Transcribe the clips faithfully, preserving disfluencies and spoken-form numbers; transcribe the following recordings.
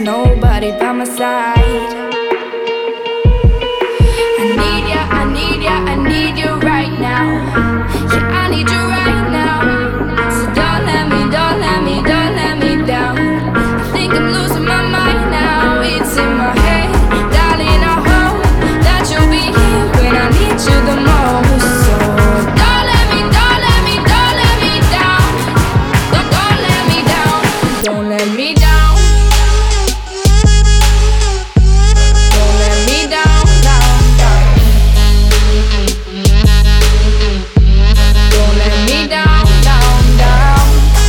there's nobody by my side. I need ya, I need ya, I need you right now. Yeah, I need you right now. So don't let me, don't let me, don't let me down. I think I'm losing my mind now. It's in my head, darling, I hope that you'll be here when I need you the most. So don't let me, don't let me, don't let me down. Don't, don't let me down. Don't let me down. Don't let me down, down, down. Don't let me down, down, down.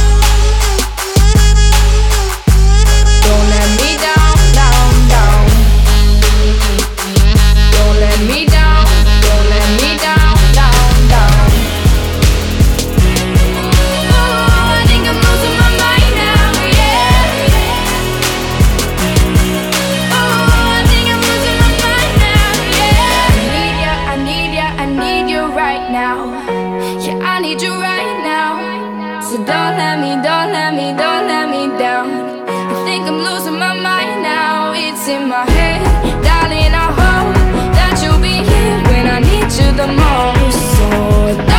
Don't let me down, down, down. Don't let me down, don't let me down, down, down. Oh, I think I'm losing my mind now, yeah. Oh, I think I'm losing my mind now, yeah. I need ya, I need ya, I need you right now. Yeah, I need you right now. So don't let me, don't let me, don't let me down. I think I'm losing my mind now. It's in my head, darling, I hope that you'll be here when I need you the most. So